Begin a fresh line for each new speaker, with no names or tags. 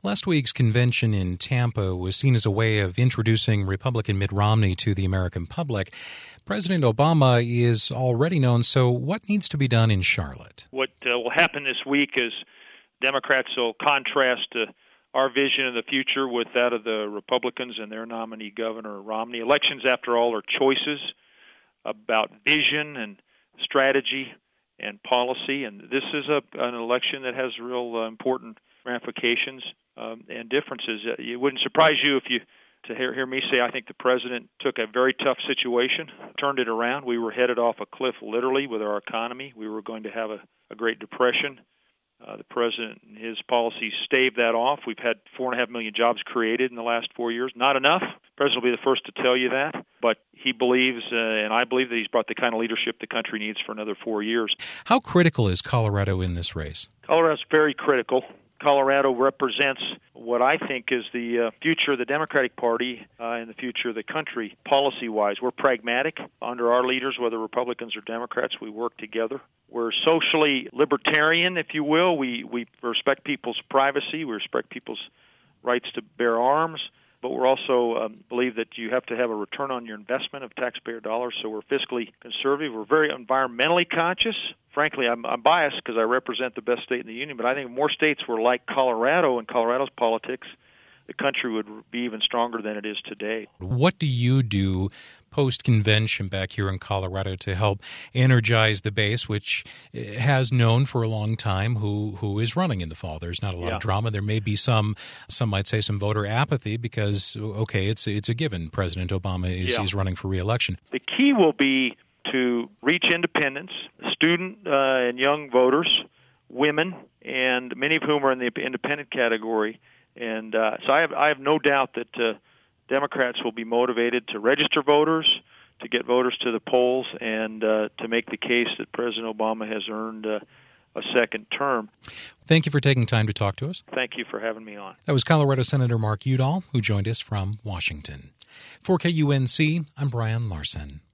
Last week's convention in Tampa was seen as a way of introducing Republican Mitt Romney to the American public. President Obama is already known, so what needs to be done in Charlotte?
What will happen this week is Democrats will contrast our vision of the future with that of the Republicans and their nominee, Governor Romney. Elections, after all, are choices about vision and strategy and policy, and this is an election that has real important ramifications and differences. It wouldn't surprise you to hear me say I think the president took a very tough situation, turned it around. We were headed off a cliff literally with our economy. We were going to have a Great Depression. The president and his policies staved that off. We've had 4.5 million jobs created in the last 4 years. Not enough. The president will be the first to tell you that. But he believes, and I believe, that he's brought the kind of leadership the country needs for another 4 years.
How critical is Colorado in this race?
Colorado's very critical. Colorado represents what I think is the future of the Democratic Party and the future of the country policy-wise. We're pragmatic. Under our leaders, whether Republicans or Democrats, we work together. We're socially libertarian, if you will. We respect people's privacy. We respect people's rights to bear arms. But we're also believe that you have to have a return on your investment of taxpayer dollars, so we're fiscally conservative. We're very environmentally conscious. Frankly, I'm biased because I represent the best state in the union, but I think if more states were like Colorado and Colorado's politics, the country would be even stronger than it is today.
What do you do post-convention back here in Colorado to help energize the base, which has known for a long time who is running in the fall? There's not a lot of drama. There may be some might say some voter apathy because, okay, it's a given. President Obama is running for re-election.
The key will be to reach independents, student and young voters, women, and many of whom are in the independent category. And so I have no doubt that Democrats will be motivated to register voters, to get voters to the polls, and to make the case that President Obama has earned a second term.
Thank you for taking time to talk to us.
Thank you for having me on.
That was Colorado Senator Mark Udall, who joined us from Washington. For KUNC, I'm Brian Larson.